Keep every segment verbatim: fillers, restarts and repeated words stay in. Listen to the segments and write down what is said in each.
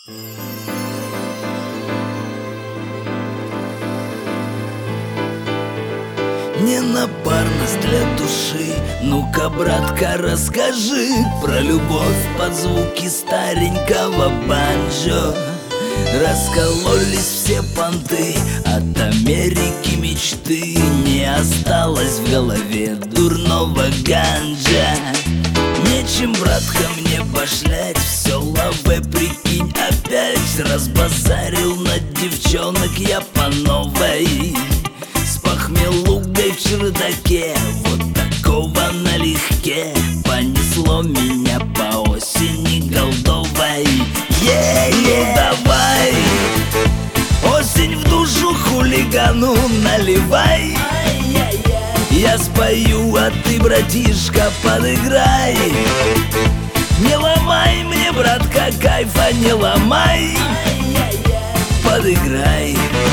Не напарность для души. Ну-ка, братка, расскажи про любовь под звуки старенького банджо. Раскололись все понты, от Америки мечты. Не осталось в голове дурного ганджа. Нечем, братка, мне пошлять, все лаве, прикинь, опять разбазарил на девчонок я по новой. С похмелугой в чердаке, вот такого налегке понесло меня по осени голдовой. Yeah, yeah. Ну давай, осень в душу хулигану наливай. Я спою, а ты, братишка, подыграй. Не ломай мне, братка, кайфа не ломай. Подыграй.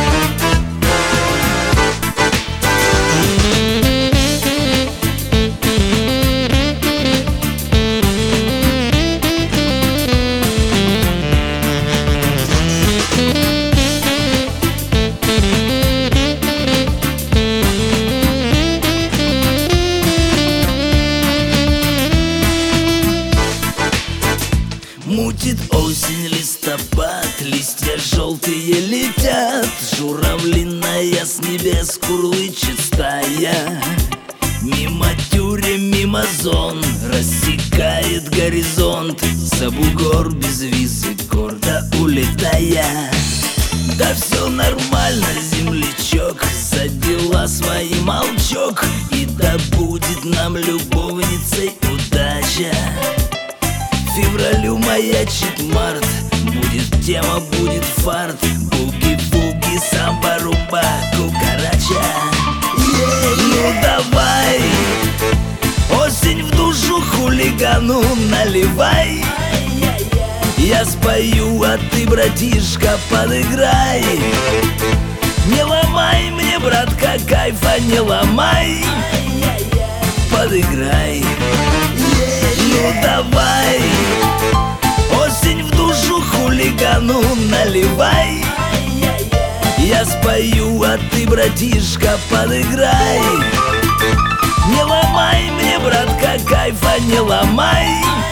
Мутит осень, листопад, листья желтые летят. Журавлиная с небес курлычет стая. Мимо тюрем, мимо зон рассекает горизонт. За бугор без визы гордо улетая. Да все нормально, землячок, за дела свои молчок. И да будет нам любовницей удача. Февралю маячит март, будет тема, будет фарт. Буги-буги, самба-румба, кукарача. Yeah, yeah. Ну давай, осень в душу хулигану наливай. Я спою, а ты, братишка, подыграй. Не ломай мне, братка, кайфа не ломай. Подыграй. Ну давай, осень в душу хулигану наливай. Я спою, а ты, братишка, подыграй. Не ломай мне, братка, кайфа не ломай.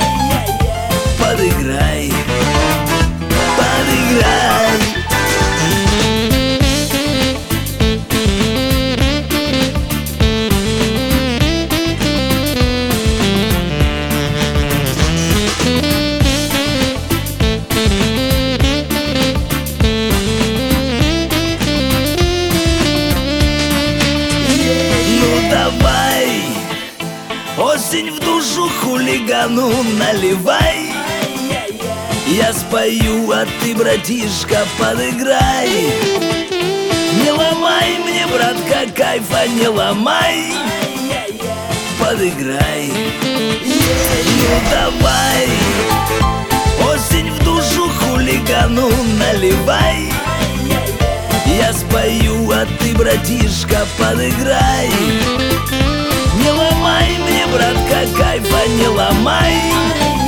Подыграй. Подыграй. Давай, осень в душу хулигану наливай. Я спою, а ты, братишка, подыграй. Не ломай мне, братка, кайфа не ломай. Подыграй. Ну давай, осень в душу хулигану наливай. Я спою, а ты, братишка, подыграй. Не ломай мне, братка, кайфа не ломай.